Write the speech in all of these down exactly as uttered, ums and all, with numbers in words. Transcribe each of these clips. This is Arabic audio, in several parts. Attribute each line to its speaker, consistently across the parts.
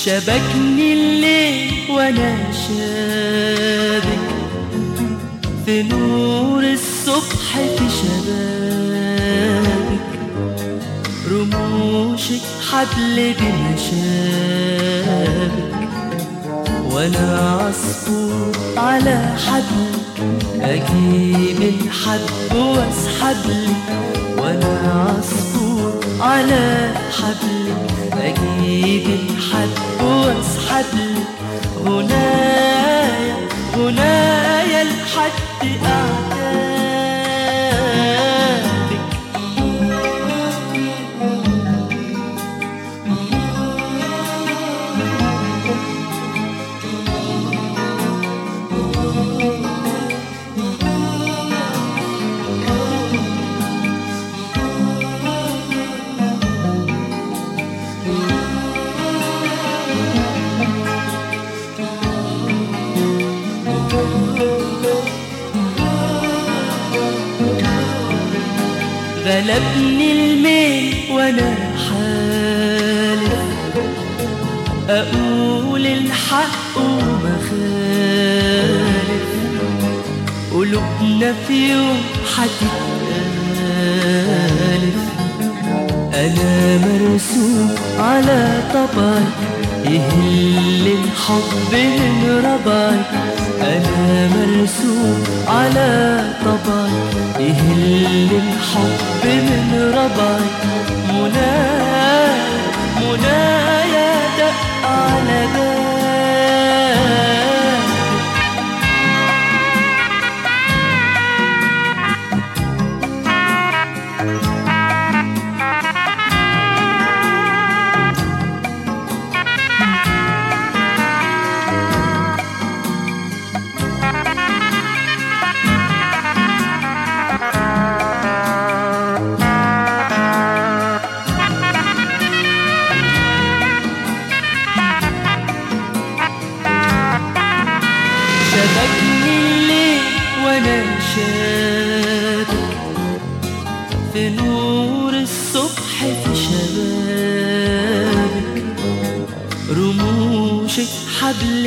Speaker 1: شبكني الليل وانا شابك في نور الصبح في شبابك، رموشك حبل بمشابك، وانا عصفور على حبلك اجيب الحب واسحبلك، وانا عصفور على حبلك اجيب الحب واسحبلك. هنايا هنايا لحد اعتابك. غلبني الميل وانا حالف اقول الحق ومخالف، قلوبنا في يوم حتتالف. انا مرسوم على طبعك يهل الحب من ربعك، انا مرسوم على طبعك يهل الحب من ربعك. منايا منايا دق على بابك. شبكني الليل وانا شابك في نور الصبح في شبابك، رموشك حبل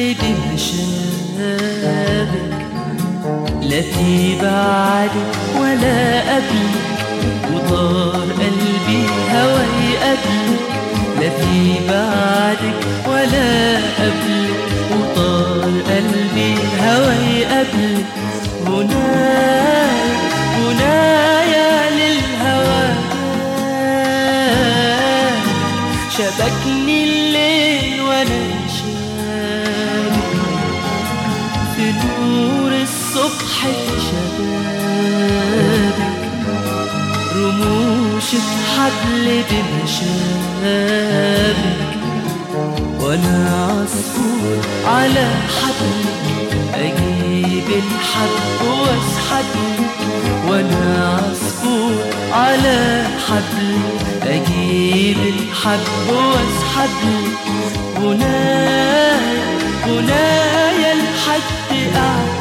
Speaker 1: بمشابك، لا في بعدك ولا قبلك وطار قلبي هوا يقابلك، لا في بعدك ولا قبلك وطار قلبي هوا يقابلك. هنايا هنايا للهوى شبكني الليل وانا شابك في نور الصبح في شبابك، رموشك حبل بمشابك، وانا عصفور على حبلك اجيب الحب واسحبلك، وانا عصفور على حبلك اجيب الحب واسحبلك. هنايا هنايا لحد اعتابك.